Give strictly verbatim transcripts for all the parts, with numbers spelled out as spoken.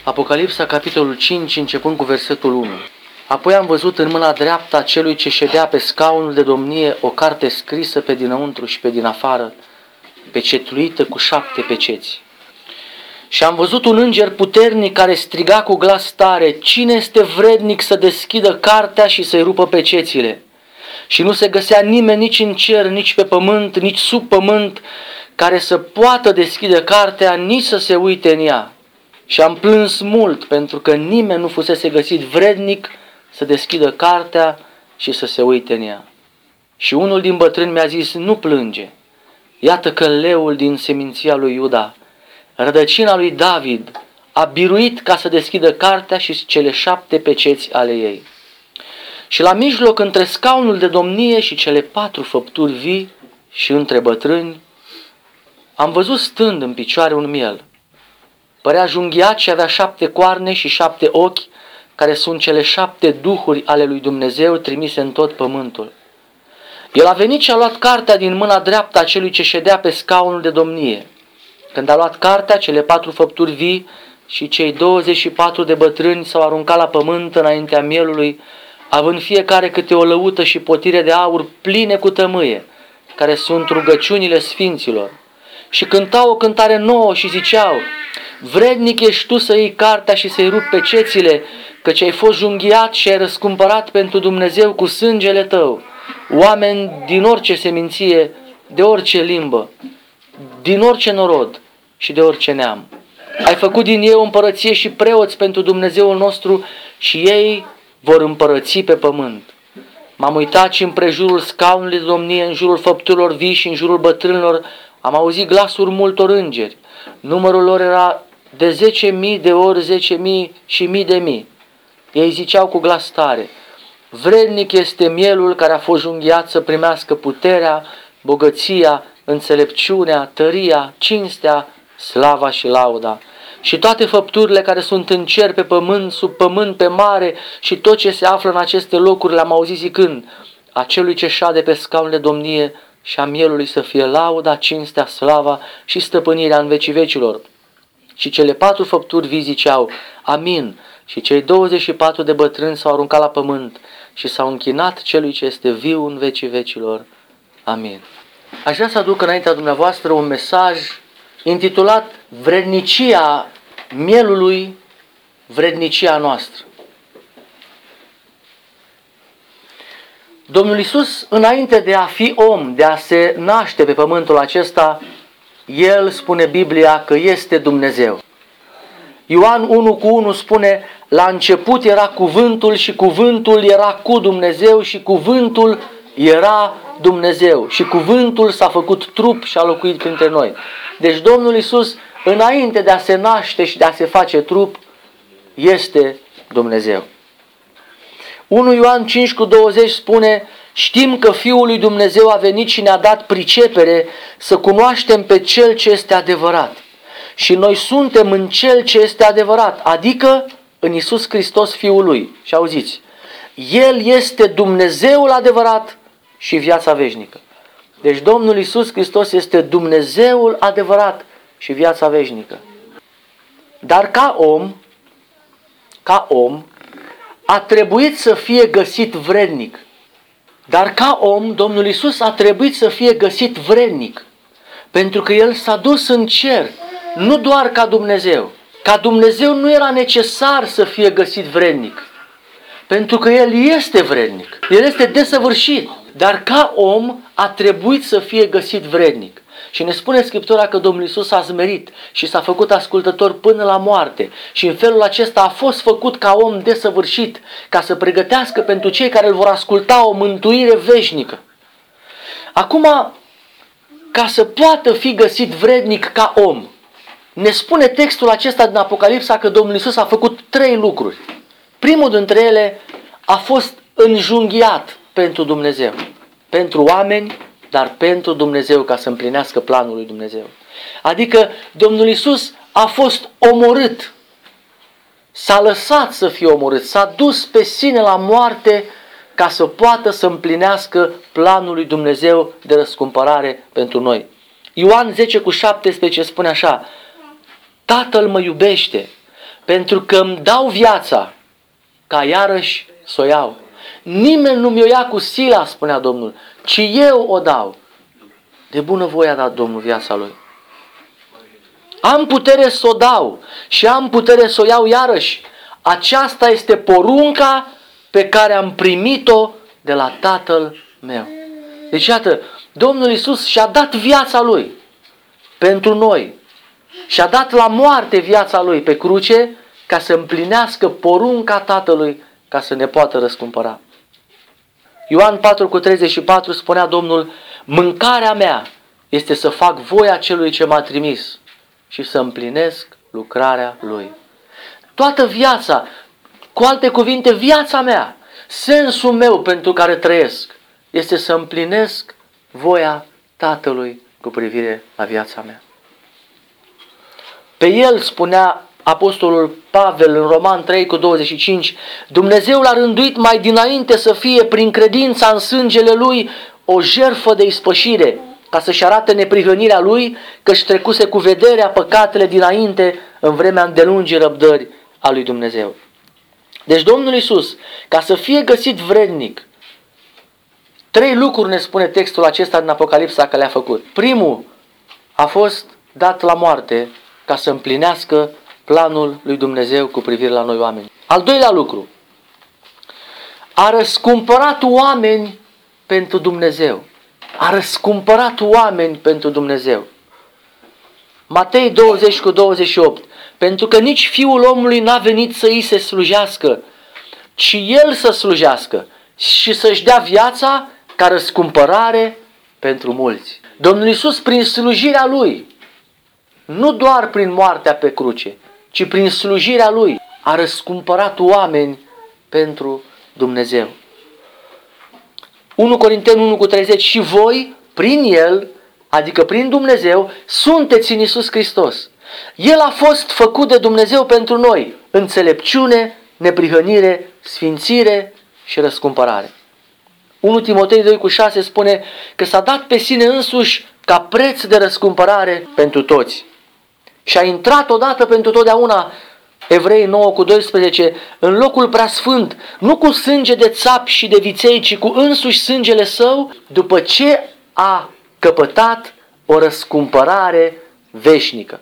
Apocalipsa, capitolul cinci, începând cu versetul unu. Apoi am văzut în mâna dreaptă a celui ce ședea pe scaunul de domnie o carte scrisă pe dinăuntru și pe din afară, pecetluită cu șapte peceți. Și am văzut un înger puternic care striga cu glas tare: cine este vrednic să deschidă cartea și să-i rupă pecețile? Și nu se găsea nimeni nici în cer, nici pe pământ, nici sub pământ, care să poată deschide cartea, nici să se uite în ea. Și am plâns mult, pentru că nimeni nu fusese găsit vrednic să deschidă cartea și să se uite în ea. Și unul din bătrâni mi-a zis: nu plânge, iată că leul din seminția lui Iuda, rădăcina lui David, a biruit ca să deschidă cartea și cele șapte peceți ale ei. Și la mijloc, între scaunul de domnie și cele patru făpturi vii și între bătrâni, am văzut stând în picioare un miel. Părea junghiat și avea șapte coarne și șapte ochi, care sunt cele șapte duhuri ale lui Dumnezeu trimise în tot pământul. El a venit și a luat cartea din mâna dreaptă a celui ce ședea pe scaunul de domnie. Când a luat cartea, cele patru făpturi vii și cei douăzeci și patru de bătrâni s-au aruncat la pământ înaintea mielului, având fiecare câte o lăută și potire de aur pline cu tămâie, care sunt rugăciunile sfinților. Și cântau o cântare nouă și ziceau: vrednic ești tu să iei cartea și să-i rupi pecețile, căci ai fost junghiat și ai răscumpărat pentru Dumnezeu cu sângele tău oameni din orice seminție, de orice limbă, din orice norod și de orice neam. Ai făcut din ei o împărăție și preoți pentru Dumnezeul nostru și ei vor împărăți pe pământ. M-am uitat și împrejurul scaunului de domnie, în jurul făpturilor vii și în jurul bătrânilor am auzit glasuri multor îngeri. Numărul lor era de zece mii de ori zece mii și mii de mii. Ei ziceau cu glas tare: vrednic este mielul care a fost junghiat să primească puterea, bogăția, înțelepciunea, tăria, cinstea, slava și lauda. Și toate făpturile care sunt în cer, pe pământ, sub pământ, pe mare și tot ce se află în aceste locuri le-am auzit zicând: acelui ce șade pe scaunul de domnie și a mielului să fie lauda, cinstea, slava și stăpânirea în vecii vecilor. Și cele patru făpturi vii ziceau: amin. Și cei douăzeci și patru de bătrâni s-au aruncat la pământ și s-au închinat celui ce este viu în vecii vecilor. Amin. Aș vrea să aduc înaintea dumneavoastră un mesaj intitulat Vrednicia mielului, vrednicia noastră. Domnul Iisus, înainte de a fi om, de a se naște pe pământul acesta, El, spune Biblia, că este Dumnezeu. Ioan unu cu unu spune: la început era cuvântul și cuvântul era cu Dumnezeu și cuvântul era Dumnezeu și cuvântul s-a făcut trup și a locuit printre noi. Deci Domnul Iisus, înainte de a se naște și de a se face trup, este Dumnezeu. unu Ioan cinci cu douăzeci spune: știm că Fiul lui Dumnezeu a venit și ne-a dat pricepere să cunoaștem pe Cel ce este adevărat. Și noi suntem în Cel ce este adevărat, adică în Iisus Hristos Fiul Lui. Și auziți, El este Dumnezeul adevărat și viața veșnică. Deci Domnul Iisus Hristos este Dumnezeul adevărat și viața veșnică. Dar ca om, ca om, a trebuit să fie găsit vrednic. Dar ca om, Domnul Iisus a trebuit să fie găsit vrednic, pentru că El s-a dus în cer, nu doar ca Dumnezeu. Ca Dumnezeu nu era necesar să fie găsit vrednic, pentru că El este vrednic, El este desăvârșit, dar ca om a trebuit să fie găsit vrednic. Și ne spune Scriptura că Domnul Iisus s-a smerit și s-a făcut ascultător până la moarte și în felul acesta a fost făcut ca om desăvârșit, ca să pregătească pentru cei care îl vor asculta o mântuire veșnică. Acum, ca să poată fi găsit vrednic ca om, ne spune textul acesta din Apocalipsa că Domnul Iisus a făcut trei lucruri. Primul dintre ele a fost înjunghiat pentru Dumnezeu, pentru oameni, dar pentru Dumnezeu, ca să împlinească planul lui Dumnezeu. Adică Domnul Iisus a fost omorât, s-a lăsat să fie omorât, s-a dus pe sine la moarte ca să poată să împlinească planul lui Dumnezeu de răscumpărare pentru noi. Ioan zece cu șaptesprezece spune așa: Tatăl mă iubește, pentru că îmi dau viața ca iarăși să o iau. Nimeni nu mi-o ia cu sila, spunea Domnul, ci eu o dau. De bună voie a dat Domnul viața Lui. Am putere să o dau și am putere să o iau iarăși. Aceasta este porunca pe care am primit-o de la Tatăl meu. Deci iată, Domnul Iisus și-a dat viața Lui pentru noi. Și-a dat la moarte viața Lui pe cruce ca să împlinească porunca Tatălui ca să ne poată răscumpăra. Ioan patru cu treizeci și patru spunea Domnul: mâncarea mea este să fac voia celui ce m-a trimis și să împlinesc lucrarea Lui. Toată viața, cu alte cuvinte, viața mea, sensul meu pentru care trăiesc, este să împlinesc voia Tatălui cu privire la viața mea. Pe el spunea Apostolul Pavel în Roman trei cu douăzeci și cinci, Dumnezeu l-a rânduit mai dinainte să fie prin credința în sângele Lui o jertfă de ispășire, ca să-și arate neprihănirea Lui, că-și trecuse cu vederea păcatele dinainte în vremea îndelungii răbdări a lui Dumnezeu. Deci Domnul Iisus, ca să fie găsit vrednic, trei lucruri ne spune textul acesta din Apocalipsa că le-a făcut. Primul a fost dat la moarte ca să împlinească planul lui Dumnezeu cu privire la noi oameni. Al doilea lucru, a răscumpărat oameni pentru Dumnezeu. A răscumpărat oameni pentru Dumnezeu. Matei douăzeci cu douăzeci și opt. Pentru că nici Fiul omului n-a venit să îi se slujească, ci El să slujească și să-și dea viața ca răscumpărare pentru mulți. Domnul Iisus, prin slujirea Lui, nu doar prin moartea pe cruce, ci prin slujirea Lui, a răscumpărat oameni pentru Dumnezeu. unu Corinteni unu cu treizeci. Și voi, prin El, adică prin Dumnezeu, sunteți în Iisus Hristos. El a fost făcut de Dumnezeu pentru noi, înțelepciune, neprihănire, sfințire și răscumpărare. unu Timotei doi cu șase spune că s-a dat pe sine însuși ca preț de răscumpărare pentru toți. Și a intrat odată pentru totdeauna, Evrei nouă cu doisprezece, în locul preasfânt, nu cu sânge de țapi și de viței, ci cu însuși sângele Său, după ce a căpătat o răscumpărare veșnică.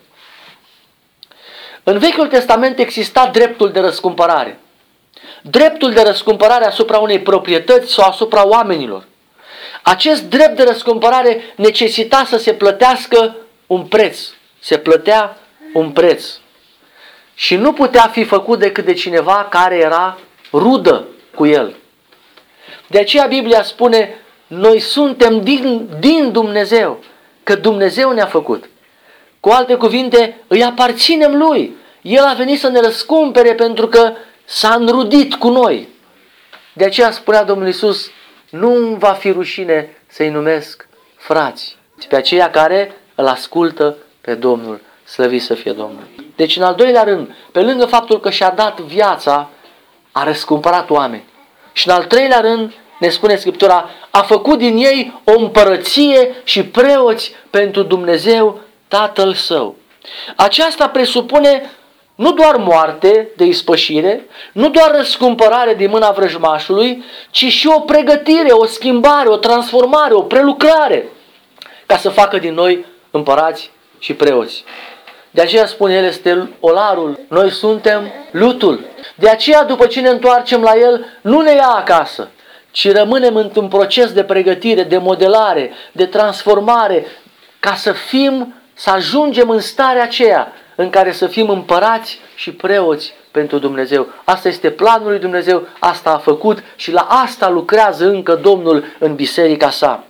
În Vechiul Testament exista dreptul de răscumpărare. Dreptul de răscumpărare asupra unei proprietăți sau asupra oamenilor. Acest drept de răscumpărare necesita să se plătească un preț. Se plătea un preț. Și nu putea fi făcut decât de cineva care era rudă cu el. De aceea Biblia spune, noi suntem din, din Dumnezeu, că Dumnezeu ne-a făcut. Cu alte cuvinte, îi aparținem Lui. El a venit să ne răscumpere pentru că s-a înrudit cu noi. De aceea spunea Domnul Iisus, nu va fi rușine să-i numesc frați, pe aceia care îl ascultă pe Domnul. Slăvit să fie Domnul. Deci, în al doilea rând, pe lângă faptul că și-a dat viața, a răscumpărat oameni. Și în al treilea rând, ne spune Scriptura, a făcut din ei o împărăție și preoți pentru Dumnezeu Tatăl Său. Aceasta presupune nu doar moarte de ispășire, nu doar răscumpărare din mâna vrăjmașului, ci și o pregătire, o schimbare, o transformare, o prelucrare, ca să facă din noi împărați și preoți. De aceea spune el, este olarul, noi suntem lutul. De aceea, după ce ne întoarcem la el, nu ne ia acasă, ci rămânem într-un proces de pregătire, de modelare, de transformare, ca să fim, să ajungem în starea aceea în care să fim împărați și preoți pentru Dumnezeu. Asta este planul lui Dumnezeu, asta a făcut și la asta lucrează încă Domnul în biserica sa.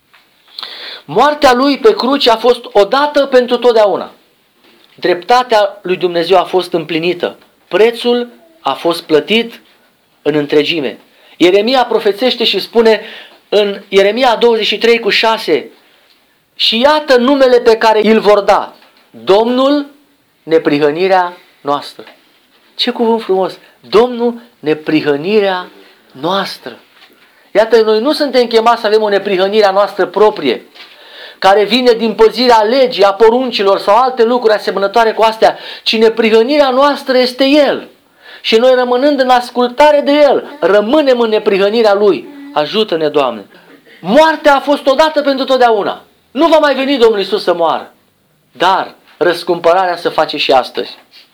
Moartea lui pe cruce a fost odată pentru totdeauna. Dreptatea lui Dumnezeu a fost împlinită. Prețul a fost plătit în întregime. Ieremia profețește și spune în Ieremia douăzeci și trei cu șase, și iată numele pe care îl vor da, Domnul neprihănirea noastră. Ce cuvânt frumos! Domnul neprihănirea noastră. Iată, noi nu suntem chemați să avem o neprihănire a noastră proprie. care vine din păzirea legii, a poruncilor sau alte lucruri asemănătoare cu astea, ci neprihănirea noastră este El. Și noi, rămânând în ascultare de El, rămânem în neprihănirea Lui. Ajută-ne, Doamne! Moartea a fost odată pentru totdeauna. Nu va mai veni Domnul Iisus să moară. Dar răscumpărarea se face și astăzi.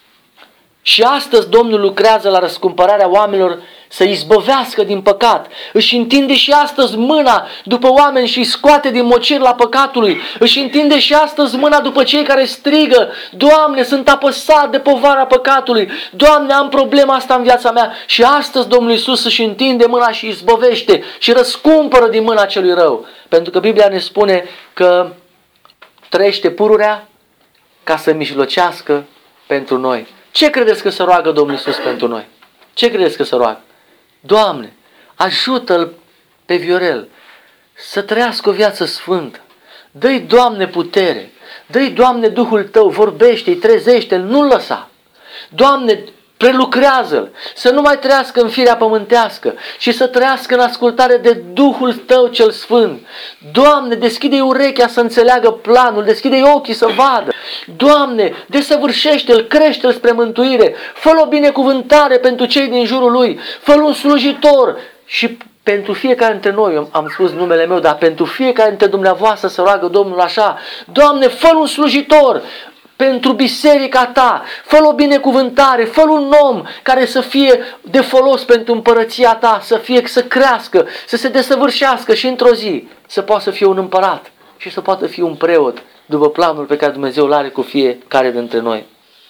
Și astăzi Domnul lucrează la răscumpărarea oamenilor să izbăvească din păcat. Își întinde și astăzi mâna după oameni și îi scoate din mocirla păcatului. Își întinde și astăzi mâna după cei care strigă: Doamne, sunt apăsat de povara păcatului. Doamne, am problema asta în viața mea. Și astăzi Domnul Iisus își întinde mâna și izbăvește și răscumpără din mâna celui rău. Pentru că Biblia ne spune că trăiește pururea ca să mijlocească pentru noi. Ce credeți că se roagă Domnul Iisus pentru noi? Ce credeți că se roagă? Doamne, ajută-L pe Viorel să trăiască o viață sfântă. Dă-i, Doamne, putere. Dă-i, Doamne, Duhul Tău, vorbește-i, trezește-L, nu-L lăsa. Doamne, prelucrează-L, să nu mai trăiască în firea pământească și să trăiască în ascultare de Duhul Tău cel Sfânt. Doamne, deschide-i urechea să înțeleagă planul, deschide-i ochii să vadă. Doamne, desăvârșește-L, crește-L spre mântuire, fă-L o binecuvântare pentru cei din jurul Lui, fă-L un slujitor. Și pentru fiecare dintre noi, am spus numele meu, dar pentru fiecare dintre dumneavoastră să roagă Domnul așa: Doamne, fă-L un slujitor pentru biserica Ta, fă-L o binecuvântare, fă-L un om care să fie de folos pentru împărăția Ta, să fie, să crească, să se desăvârșească și într-o zi să poată să fie un împărat și să poată fi un preot după planul pe care Dumnezeu îl are cu fiecare dintre noi.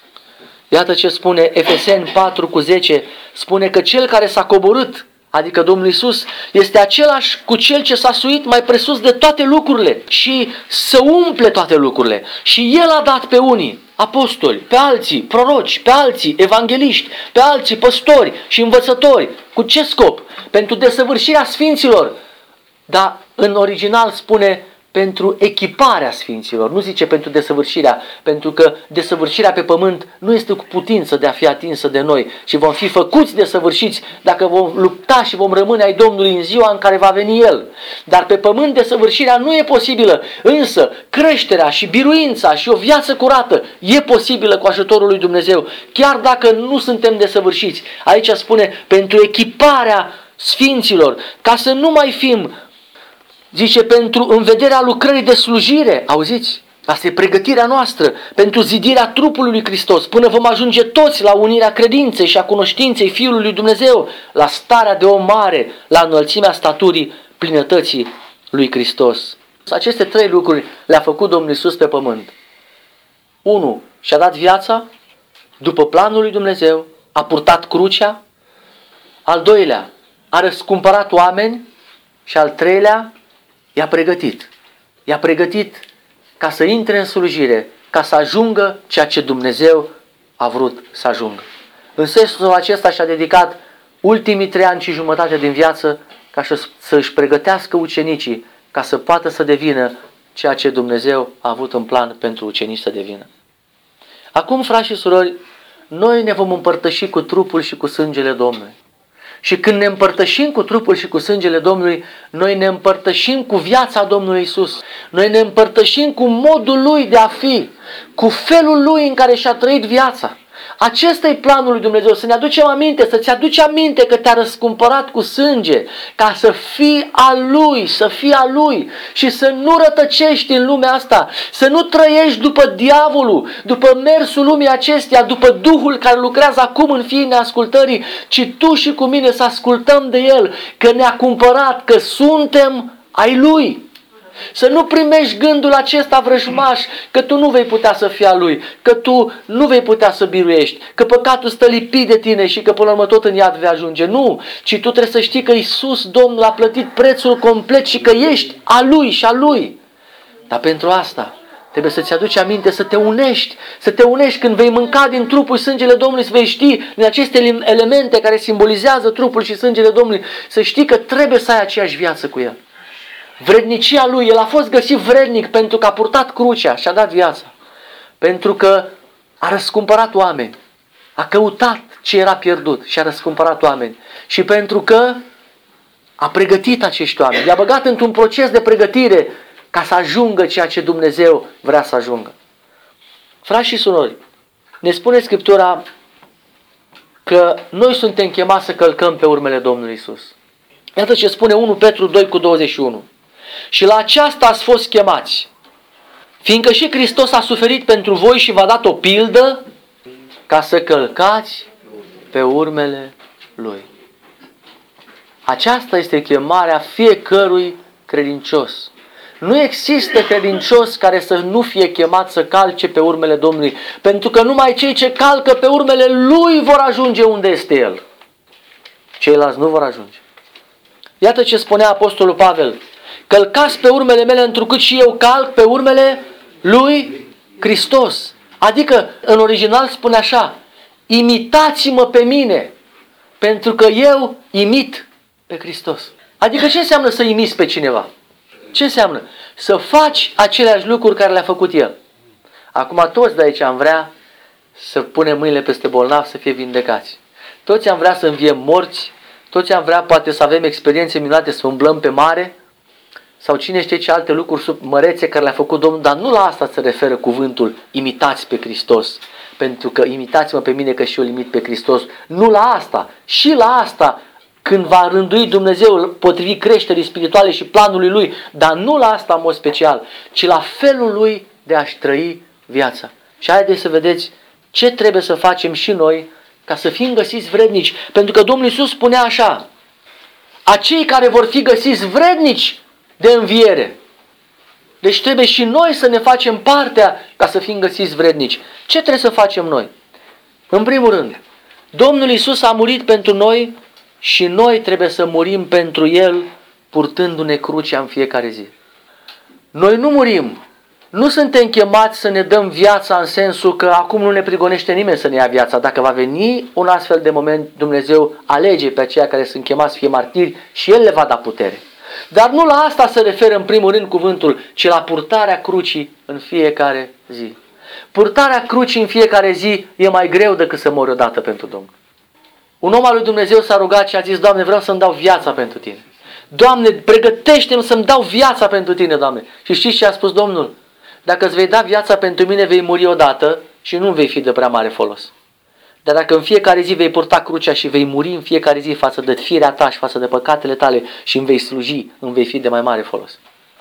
Iată ce spune Efeseni patru cu zece, spune că Cel care s-a coborât, adică Domnul Iisus, este același cu Cel ce s-a suit mai presus de toate lucrurile și să umple toate lucrurile. Și El a dat pe unii apostoli, pe alții proroci, pe alții evangeliști, pe alții păstori și învățători. Cu ce scop? Pentru desăvârșirea sfinților. Dar în original spune pentru echiparea sfinților, nu zice pentru desăvârșirea, pentru că desăvârșirea pe pământ nu este cu putință de a fi atinsă de noi și vom fi făcuți desăvârșiți dacă vom lupta și vom rămâne ai Domnului în ziua în care va veni El. Dar pe pământ desăvârșirea nu e posibilă, însă creșterea și biruința și o viață curată e posibilă cu ajutorul lui Dumnezeu, chiar dacă nu suntem desăvârșiți. Aici spune pentru echiparea sfinților, ca să nu mai fim, zice, pentru în vederea lucrării de slujire, auziți? Asta e pregătirea noastră pentru zidirea trupului lui Hristos, până vom ajunge toți la unirea credinței și a cunoștinței Fiului lui Dumnezeu, la starea de om mare, la înălțimea staturii plinătății lui Hristos. Aceste trei lucruri le-a făcut Domnul Iisus pe pământ. unu. Și-a dat viața după planul lui Dumnezeu, a purtat crucea. Al doilea, a răscumpărat oameni. Și al treilea, i-a pregătit. I-a pregătit ca să intre în slujire, ca să ajungă ceea ce Dumnezeu a vrut să ajungă. În sensul acesta și-a dedicat ultimii trei ani și jumătate din viață ca să își pregătească ucenicii ca să poată să devină ceea ce Dumnezeu a avut în plan pentru ucenici să devină. Acum, frați și surori, noi ne vom împărtăși cu trupul și cu sângele Domnului. Și când ne împărtășim cu trupul și cu sângele Domnului, noi ne împărtășim cu viața Domnului Iisus. Noi ne împărtășim cu modul Lui de a fi, cu felul Lui în care și-a trăit viața. Acesta e planul lui Dumnezeu, să ne aducem aminte, să-ți aduci aminte că te-a răscumpărat cu sânge, ca să fii al Lui, să fii al Lui și să nu rătăcești în lumea asta, să nu trăiești după diavolul, după mersul lumii acesteia, după Duhul care lucrează acum în fiii neascultării, ci tu și cu mine să ascultăm de El, că ne-a cumpărat, că suntem ai Lui. Să nu primești gândul acesta vrăjmaș că tu nu vei putea să fii a Lui, că tu nu vei putea să biruiești, că păcatul stă lipit de tine și că până la urmă tot în iad vei ajunge. Nu, ci tu trebuie să știi că Iisus, Domnul, a plătit prețul complet și că ești a Lui și a Lui. Dar pentru asta trebuie să-ți aduci aminte, să te unești, să te unești când vei mânca din trupul și sângele Domnului, să vei ști din aceste elemente care simbolizează trupul și sângele Domnului, să știi că trebuie să ai aceeași viață cu El. Vrednicia Lui, El a fost găsit vrednic pentru că a purtat crucea și a dat viața. Pentru că a răscumpărat oameni. A căutat ce era pierdut și a răscumpărat oameni. Și pentru că a pregătit acești oameni. I-a băgat într-un proces de pregătire ca să ajungă ceea ce Dumnezeu vrea să ajungă. Frați și surori, ne spune Scriptura că noi suntem chemați să călcăm pe urmele Domnului Isus. Iată ce spune unu Petru doi cu douăzeci și unu. Și la aceasta ați fost chemați, fiindcă și Hristos a suferit pentru voi și v-a dat o pildă ca să călcați pe urmele Lui. Aceasta este chemarea fiecărui credincios. Nu există credincios care să nu fie chemat să calce pe urmele Domnului, pentru că numai cei ce calcă pe urmele Lui vor ajunge unde este El. Ceilalți nu vor ajunge. Iată ce spunea Apostolul Pavel: călcați pe urmele mele, întrucât și eu calc pe urmele lui Hristos. Adică, în original spune așa: imitați-mă pe mine, pentru că eu imit pe Hristos. Adică ce înseamnă să imiți pe cineva? Ce înseamnă? Să faci aceleași lucruri care le-a făcut El. Acum toți de aici am vrea să punem mâinile peste bolnavi să fie vindecați. Toți am vrea să înviem morți, toți am vrea poate să avem experiențe minunate, să umblăm pe mare, sau cine știe ce alte lucruri sub mărețe care le-a făcut Domnul, dar nu la asta se referă cuvântul imitați pe Hristos. Pentru că imitați-mă pe mine că și eu imit pe Hristos. Nu la asta, și la asta, când va rândui Dumnezeu potrivit creșterii spirituale și planului Lui, dar nu la asta în mod special, ci la felul Lui de a-și trăi viața. Și haideți să vedeți ce trebuie să facem și noi ca să fim găsiți vrednici. Pentru că Domnul Iisus spunea așa: acei care vor fi găsiți vrednici de înviere. Deci trebuie și noi să ne facem partea ca să fim găsiți vrednici. Ce trebuie să facem noi? În primul rând, Domnul Iisus a murit pentru noi și noi trebuie să murim pentru El, purtându-ne crucea în fiecare zi. Noi nu murim. Nu suntem chemați să ne dăm viața în sensul că acum nu ne prigonește nimeni să ne ia viața. Dacă va veni un astfel de moment, Dumnezeu alege pe aceia care sunt chemați să fie martiri și El le va da putere. Dar nu la asta se referă în primul rând cuvântul, ci la purtarea crucii în fiecare zi. Purtarea crucii în fiecare zi e mai greu decât să mori odată pentru Domnul. Un om al lui Dumnezeu s-a rugat și a zis: Doamne, vreau să-mi dau viața pentru Tine. Doamne, pregătește-mi să-mi dau viața pentru Tine, Doamne. Și știți ce a spus Domnul? Dacă îți vei da viața pentru mine, vei muri odată și nu vei fi de prea mare folos. Dar dacă în fiecare zi vei purta crucea și vei muri în fiecare zi față de firea ta și față de păcatele tale și îmi vei sluji, îmi vei fi de mai mare folos.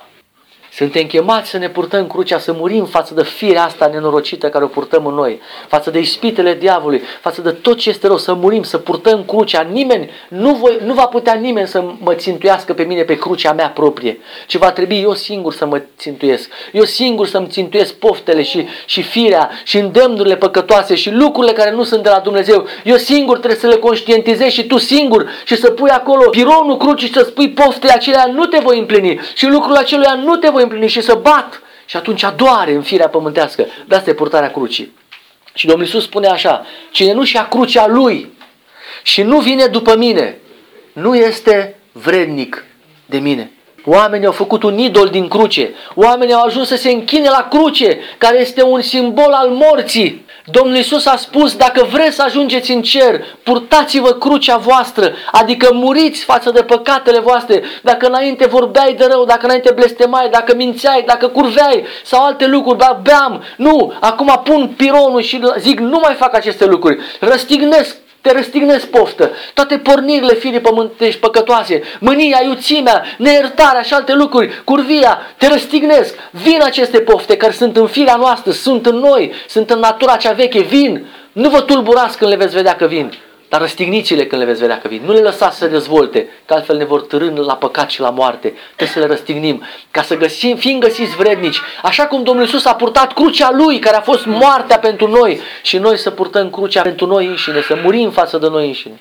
Suntem chemați să ne purtăm crucea, să murim față de firea asta nenorocită care o purtăm în noi, față de ispitele diavolului, față de tot ce este rău, să murim, să purtăm crucea. Nimeni, nu, voi, nu va putea nimeni să mă țintuiască pe mine pe crucea mea proprie, ci va trebui eu singur să mă țintuiesc. Eu singur să-mi țintuiesc poftele și, și firea și îndemnurile păcătoase și lucrurile care nu sunt de la Dumnezeu. Eu singur trebuie să le conștientizez și tu singur și să pui acolo pironul crucii și să spui poftele acelea nu te voi împlini și lucrul acelea nu te voi împlini și să bat. Și atunci doare în firea pământească. De asta e purtarea crucii. Și Domnul Iisus spune așa: cine nu-și ia crucea Lui și nu vine după mine, nu este vrednic de mine. Oamenii au făcut un idol din cruce. Oamenii au ajuns să se închine la cruce, care este un simbol al morții. Domnul Iisus a spus: dacă vreți să ajungeți în cer, purtați-vă crucea voastră, adică muriți față de păcatele voastre. Dacă înainte vorbeai de rău, dacă înainte blestemai, dacă mințeai, dacă curveai sau alte lucruri, dar beam, nu, acum pun pironul și zic: nu mai fac aceste lucruri, răstignesc, te răstignesc poftă, toate pornirile firii pământești păcătoase, mânia, iuțimea, neiertarea și alte lucruri, curvia, te răstignesc. Vin aceste pofte care sunt în firea noastră, sunt în noi, sunt în natura cea veche, vin. Nu vă tulburați când le veți vedea că vin, dar răstigniți-le când le veți vedea că vin. Nu le lăsați să se dezvolte, că altfel ne vor târî la păcat și la moarte. Trebuie să le răstignim, ca să găsim, fim găsiți vrednici. Așa cum Domnul Iisus a purtat crucea Lui, care a fost moartea pentru noi, și noi să purtăm crucea pentru noi înșine, să murim față de noi înșine.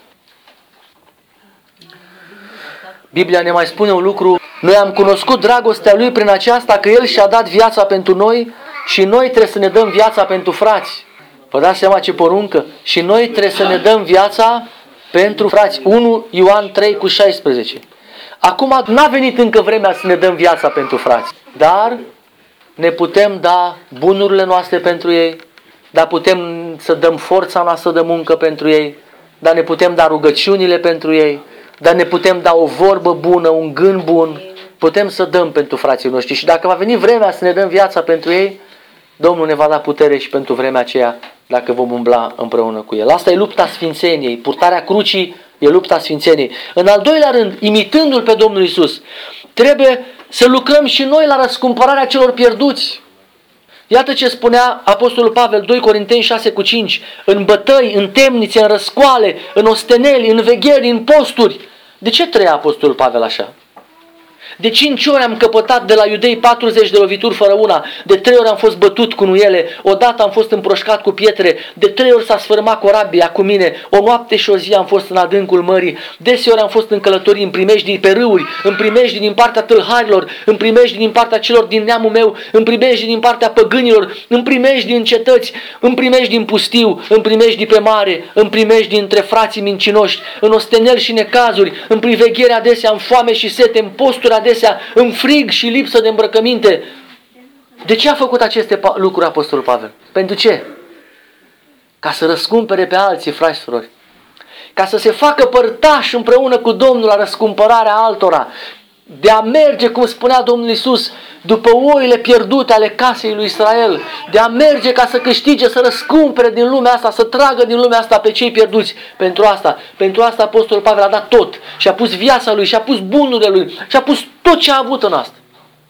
Biblia ne mai spune un lucru: noi am cunoscut dragostea Lui prin aceasta, că El și-a dat viața pentru noi și noi trebuie să ne dăm viața pentru frați. Vă dați seama ce poruncă? Și noi trebuie să ne dăm viața pentru frați. unu Ioan trei cu șaisprezece. Acum n-a venit încă vremea să ne dăm viața pentru frați, dar ne putem da bunurile noastre pentru ei, dar putem să dăm forța noastră de muncă pentru ei, dar ne putem da rugăciunile pentru ei, dar ne putem da o vorbă bună, un gând bun putem să dăm pentru frații noștri și dacă va veni vremea să ne dăm viața pentru ei, Domnul ne va da putere și pentru vremea aceea dacă vom umbla împreună cu El. Asta e lupta sfințeniei, purtarea crucii e lupta sfințeniei. În al doilea rând, imitându-L pe Domnul Iisus, trebuie să lucrăm și noi la răscumpărarea celor pierduți. Iată ce spunea Apostolul Pavel, doi Corinteni șase cu cinci, în bătăi, în temnițe, în răscoale, în osteneli, în vegheri, în posturi. De ce trăia Apostolul Pavel așa? De cinci ori am căpătat de la iudei patruzeci de lovituri fără una, de trei ori am fost bătut cu nuiele, odată am fost împroșcat cu pietre, de trei ori s-a sfârmat corabia cu mine, o noapte și o zi am fost în adâncul mării, deseori am fost în călătorii, în primejdii pe râuri, în primejdii din partea tâlharilor, în primejdii din partea celor din neamul meu, în primejdii din partea păgânilor, în primejdii în cetăți, în primejdii în pustiu, în primejdii pe mare, în primejdii între frații mincinoși, în osteneli și necazuri, în priveghere adesea, în foame și sete, în posturi adesea, în frig și lipsă de îmbrăcăminte. De ce a făcut aceste lucruri Apostolul Pavel? Pentru ce? Ca să răscumpere pe alții, frați și surori. Ca să se facă părtași împreună cu Domnul la răscumpărarea altora. De a merge, cum spunea Domnul Iisus, după oile pierdute ale casei lui Israel. De a merge ca să câștige, să răscumpere din lumea asta, să tragă din lumea asta pe cei pierduți. Pentru asta, pentru asta Apostolul Pavel a dat tot. Și a pus viața lui, și a pus bunurile lui, și a pus tot ce a avut în asta.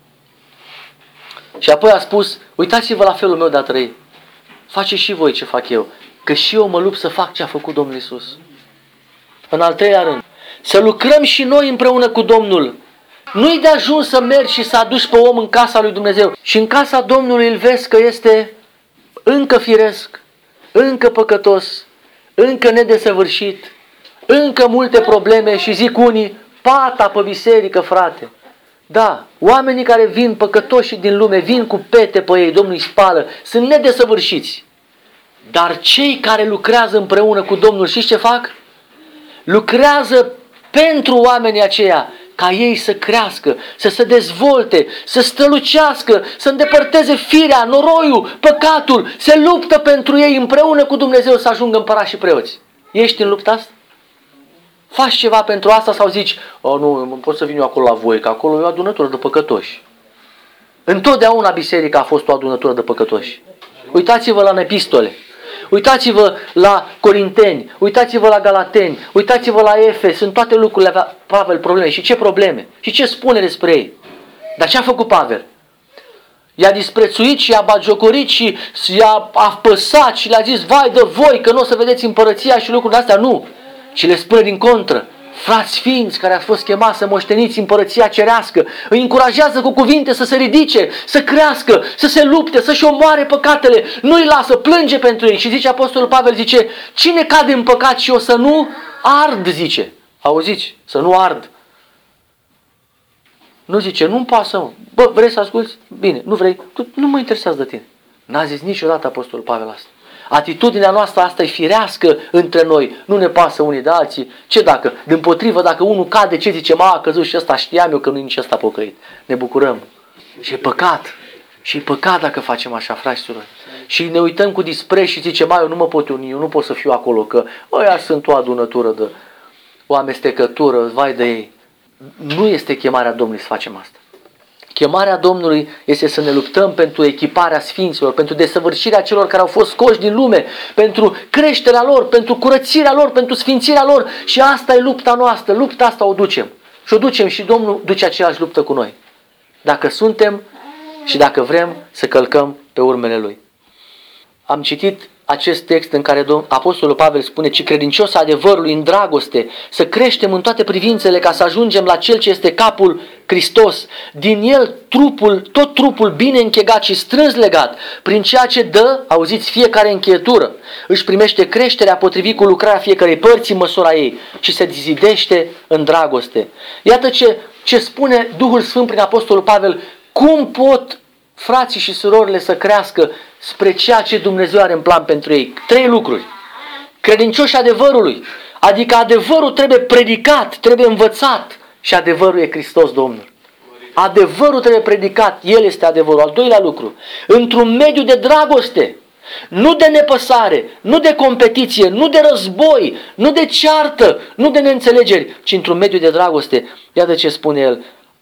Și apoi a spus, uitați-vă la felul meu de a trăi. Faceți și voi ce fac eu. Că și eu mă lupt să fac ce a făcut Domnul Iisus. În al treilea rând, să lucrăm și noi împreună cu Domnul. Nu-i de ajuns să mergi și să aduci pe om în casa lui Dumnezeu. Și în casa Domnului îl vezi că este încă firesc, încă păcătos, încă nedesăvârșit, încă multe probleme și zic unii, pata pe biserică, frate. Da, oamenii care vin păcătoși din lume, vin cu pete pe ei, Domnul îi spală, sunt nedesăvârșiți. Dar cei care lucrează împreună cu Domnul, știți ce fac? Lucrează pentru oamenii aceia, ca ei să crească, să se dezvolte, să strălucească, să îndepărteze firea, noroiul, păcatul, se luptă pentru ei împreună cu Dumnezeu să ajungă împărați și preoți. Ești în lupta asta? Faci ceva pentru asta sau zici, oh, nu, pot să vin eu acolo la voi, că acolo e o adunătură de păcătoși. Întotdeauna biserica a fost o adunătură de păcătoși. Uitați-vă la epistole. Uitați-vă la Corinteni, uitați-vă la Galateni, uitați-vă la Efes, sunt toate lucrurile avea Pavel probleme. Și ce probleme? Și ce spune despre ei? Dar ce a făcut Pavel? I-a disprețuit și i-a bagiocorit și i-a apăsat și le-a zis, vai de voi că nu o să vedeți împărăția și lucrurile astea. Nu, ci le spune din contră. Frați ființi care ați fost chemați să moșteniți împărăția cerească, îi încurajează cu cuvinte să se ridice, să crească, să se lupte, să-și omoare păcatele, nu-i lasă, plânge pentru ei. Și zice Apostolul Pavel, zice, cine cade în păcat și eu să nu ard, zice. Auziți? Să nu ard. Nu zice, nu-mi pasă. Bă, vrei să asculți? Bine, nu vrei? Tu, nu mă interesează de tine. N-a zis niciodată Apostolul Pavel asta. Atitudinea noastră asta e firească între noi. Nu ne pasă unii de alții. Ce dacă? Dimpotrivă, dacă unul cade, ce zice? Ma, a căzut și ăsta, știam eu că nu e nici ăsta pocăit. Ne bucurăm. Și e păcat. Și e păcat dacă facem așa, frați și surori. Și ne uităm cu dispreț și zicem, mai eu nu mă pot uni, eu nu pot să fiu acolo, că ăia sunt o adunătură de o amestecătură, vai de ei. Nu este chemarea Domnului să facem asta. Chemarea Domnului este să ne luptăm pentru echiparea sfinților, pentru desăvârșirea celor care au fost scoși din lume, pentru creșterea lor, pentru curățirea lor, pentru sfințirea lor. Și asta e lupta noastră, lupta asta o ducem. Și o ducem și Domnul duce aceeași luptă cu noi. Dacă suntem și dacă vrem să călcăm pe urmele Lui. Am citit acest text în care Apostolul Pavel spune, ci credincios adevărului în dragoste, să creștem în toate privințele ca să ajungem la Cel ce este capul, Hristos. Din El trupul, tot trupul bine închegat și strâns legat, prin ceea ce dă, auziți, fiecare încheietură, își primește creșterea potrivit cu lucrarea fiecarei părți în măsura ei și se zidește în dragoste. Iată ce, ce spune Duhul Sfânt prin Apostolul Pavel, cum pot frații și surorile să crească spre ceea ce Dumnezeu are în plan pentru ei. Trei lucruri. Credincioși adevărului, adică adevărul trebuie predicat, trebuie învățat și adevărul e Hristos Domnul. Adevărul trebuie predicat, El este adevărul. Al doilea lucru, într-un mediu de dragoste, nu de nepăsare, nu de competiție, nu de război, nu de ceartă, nu de neînțelegeri, ci într-un mediu de dragoste. Iată ce spune el,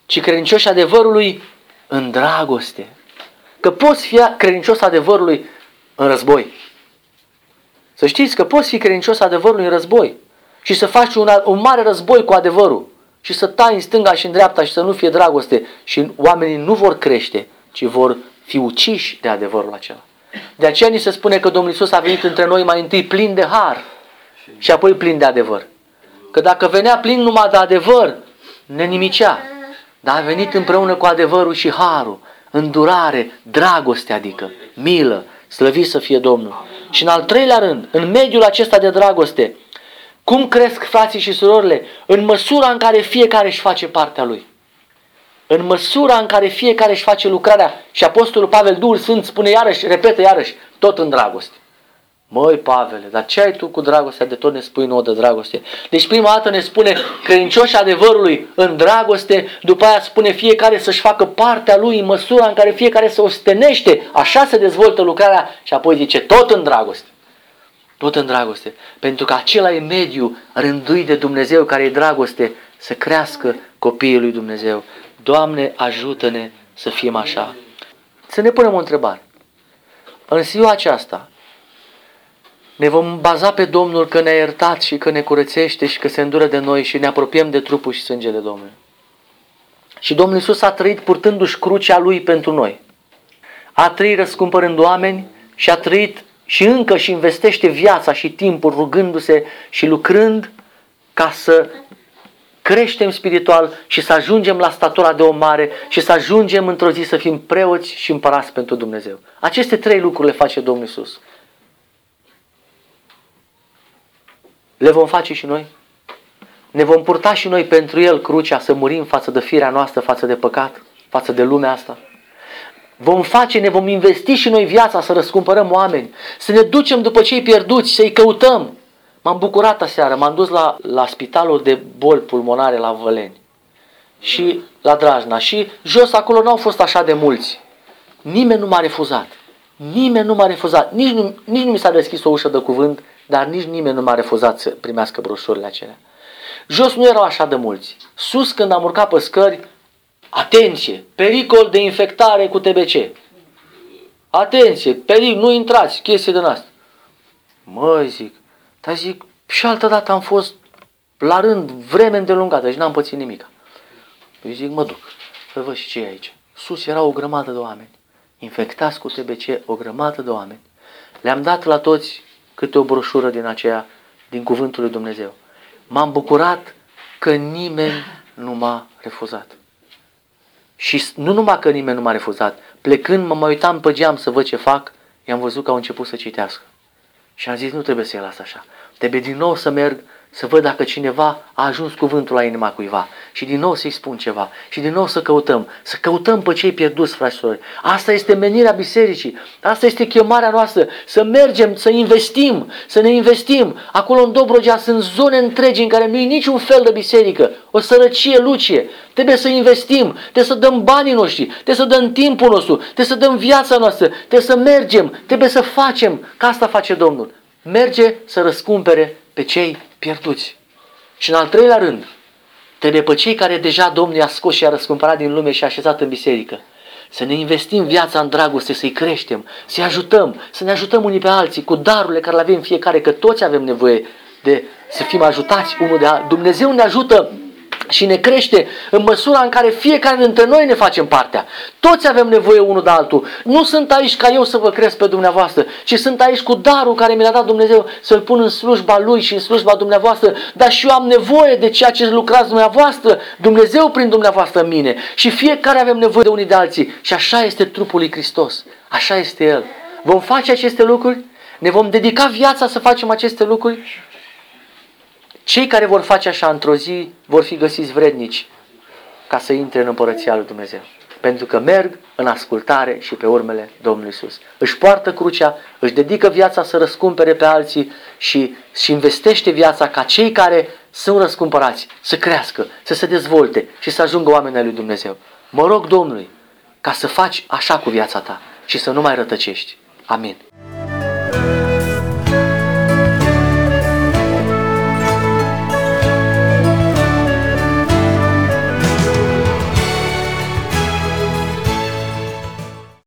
ci credincioși adevărului în dragoste. Că poți fi credincios adevărului în război. Să știți că poți fi credincios adevărului în război și să faci un, un mare război cu adevărul și să tai în stânga și în dreapta și să nu fie dragoste și oamenii nu vor crește, ci vor fi uciși de adevărul acela. De aceea ni se spune că Domnul Iisus a venit între noi mai întâi plin de har și apoi plin de adevăr. Că dacă venea plin numai de adevăr, ne nimicea. Dar a venit împreună cu adevărul și harul, îndurare, dragoste, adică milă, slăvit să fie Domnul. Și în al treilea rând, în mediul acesta de dragoste, cum cresc frații și surorile? În măsura în care fiecare își face partea lui. În măsura în care fiecare își face lucrarea. Și Apostolul Pavel, Duhul Sfânt, spune iarăși, repetă iarăși, tot în dragoste. Măi, Pavele, dar ce ai tu cu dragostea de tot ne spui nouă de dragoste? Deci prima dată ne spune credincioși adevărului în dragoste, după aia spune fiecare să-și facă partea lui în măsura în care fiecare se ostenește, așa se dezvoltă lucrarea și apoi zice tot în dragoste. Tot în dragoste. Pentru că acela e mediul rânduit de Dumnezeu care e dragoste să crească copiii lui Dumnezeu. Doamne, ajută-ne să fim așa. Să ne punem o întrebare. În ziua aceasta ne vom baza pe Domnul că ne-a iertat și că ne curățește și că se îndură de noi și ne apropiem de trupul și sângele Domnului. Și Domnul Iisus a trăit purtându-și crucea Lui pentru noi. A trăit răscumpărând oameni și a trăit și încă și investește viața și timpul rugându-se și lucrând ca să creștem spiritual și să ajungem la statura de om mare și să ajungem într-o zi să fim preoți și împărați pentru Dumnezeu. Aceste trei lucruri le face Domnul Iisus. Le vom face și noi? Ne vom purta și noi pentru El crucea să murim față de firea noastră, față de păcat, față de lumea asta? Vom face, ne vom investi și noi viața să răscumpărăm oameni, să ne ducem după cei pierduți, să-i căutăm. M-am bucurat aseară, m-am dus la, la spitalul de boli pulmonare la Văleni și la Drajna și jos acolo n-au fost așa de mulți. Nimeni nu m-a refuzat. Nimeni nu m-a refuzat. Nici nu, nici nu mi s-a deschis o ușă de cuvânt, dar nici nimeni nu m-a refuzat să primească broșurile acelea. Jos nu erau așa de mulți. Sus, când am urcat pe scări, atenție, pericol de infectare cu T B C. Atenție, pericol, nu intrați, chestii din asta. Măi, zic, dar zic, și altă dată am fost la rând, vreme îndelungată și n-am pățit nimic. Păi zic, mă duc, să văd și ce e aici. Sus era o grămadă de oameni, infectați cu T B C, o grămadă de oameni. Le-am dat la toți câte o broșură din aceea, din cuvântul lui Dumnezeu. M-am bucurat că nimeni nu m-a refuzat. Și nu numai că nimeni nu m-a refuzat, plecând mă mai uitam pe geam să văd ce fac, i-am văzut că au început să citească. Și am zis, nu trebuie să-i las așa. Trebuie din nou să merg să văd dacă cineva a ajuns cuvântul la inima cuiva. Și din nou să-i spun ceva. Și din nou să căutăm. Să căutăm pe cei pierduți, frați și surori. Asta este menirea bisericii. Asta este chemarea noastră. Să mergem, să investim, să ne investim. Acolo în Dobrogea sunt zone întregi în care nu e niciun fel de biserică. O sărăcie lucie. Trebuie să investim. Trebuie să dăm banii noștri. Trebuie să dăm timpul nostru. Trebuie să dăm viața noastră. Trebuie să mergem. Trebuie să facem. Că asta face Domnul. Merge să răscumpere pe cei pierduți. Și în al treilea rând, trebuie pe cei care deja Domnul i-a scos și i-a răscumpărat din lume și a așezat în biserică. Să ne investim viața în dragoste, să-i creștem, să-i ajutăm, să ne ajutăm unii pe alții cu darurile care le avem fiecare, că toți avem nevoie de să fim ajutați unul de altul. Dumnezeu ne ajută și ne crește în măsura în care fiecare dintre noi ne facem partea. Toți avem nevoie unul de altul. Nu sunt aici ca eu să vă cresc pe dumneavoastră, ci sunt aici cu darul care mi l-a dat Dumnezeu să-l pun în slujba Lui și în slujba dumneavoastră. Dar și eu am nevoie de ceea ce lucrați dumneavoastră, Dumnezeu prin dumneavoastră în mine. Și fiecare avem nevoie de unii de alții. Și așa este trupul lui Hristos. Așa este El. Vom face aceste lucruri? Ne vom dedica viața să facem aceste lucruri? Cei care vor face așa într-o zi vor fi găsiți vrednici ca să intre în împărăția lui Dumnezeu. Pentru că merg în ascultare și pe urmele Domnului Iisus. Își poartă crucea, își dedică viața să răscumpere pe alții și își investește viața ca cei care sunt răscumpărați să crească, să se dezvolte și să ajungă oamenii lui Dumnezeu. Mă rog Domnului ca să faci așa cu viața ta și să nu mai rătăcești. Amin.